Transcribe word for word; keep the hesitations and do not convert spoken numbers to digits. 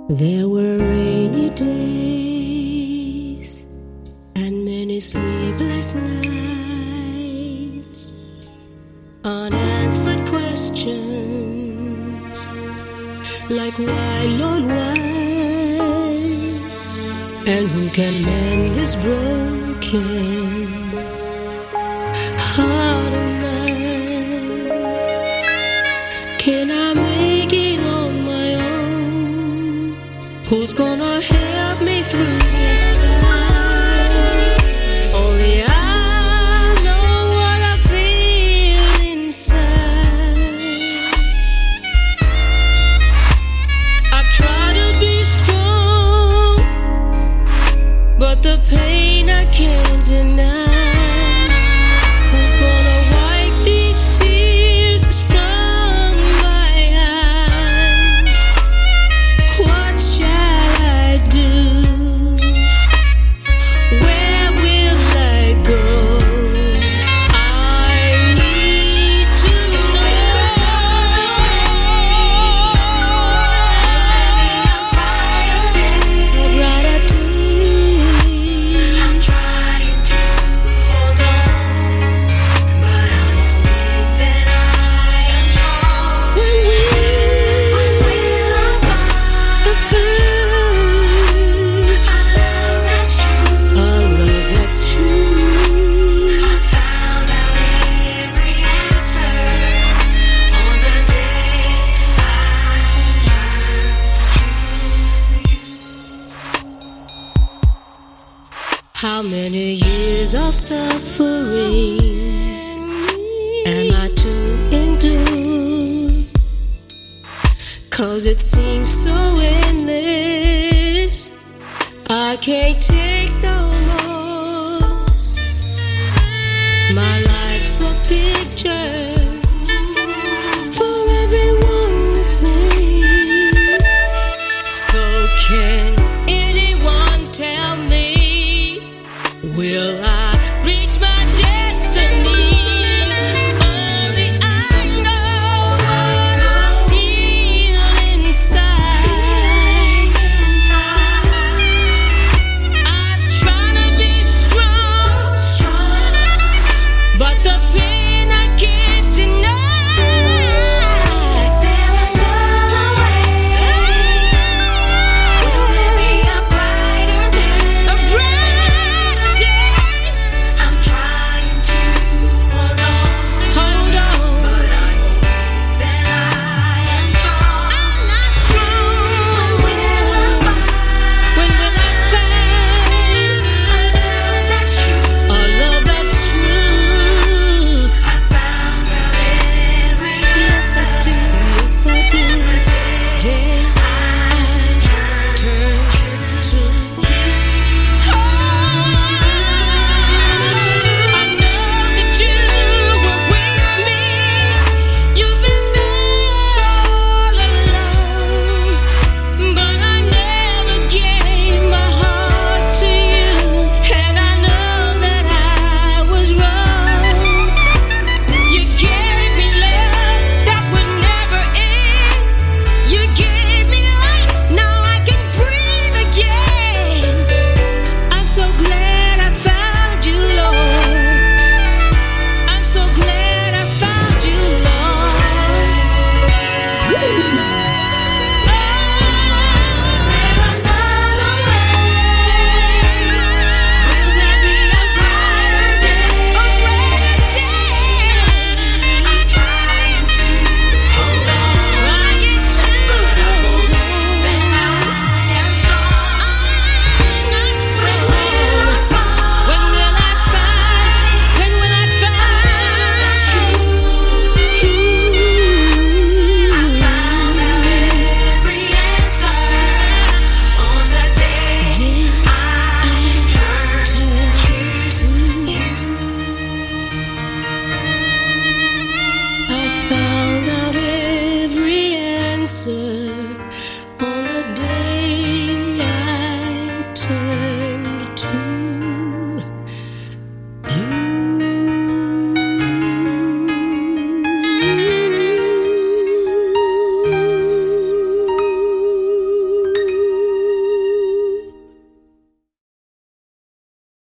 There were rainy days and many sleepless nights, unanswered questions like why, Lord, why? And who can mend this broken heart of mine? Can I make it on my own? Who's gonna help me through this time? Only I know what I feel inside. I've tried to be strong, but the pain I can't deny. Who's gonna wipe these tears from my eyes? What shall I do? Where will I go? I need to know. I'd rather do. I'm trying to hold on, but I'm more weak than I am strong. When When we will I find find a love that's true? a love that's true. I found out every answer on the day I turned to you. How many years of suffering am I to endure? 'Cause it seems so endless, I can't take no more. My life's a picture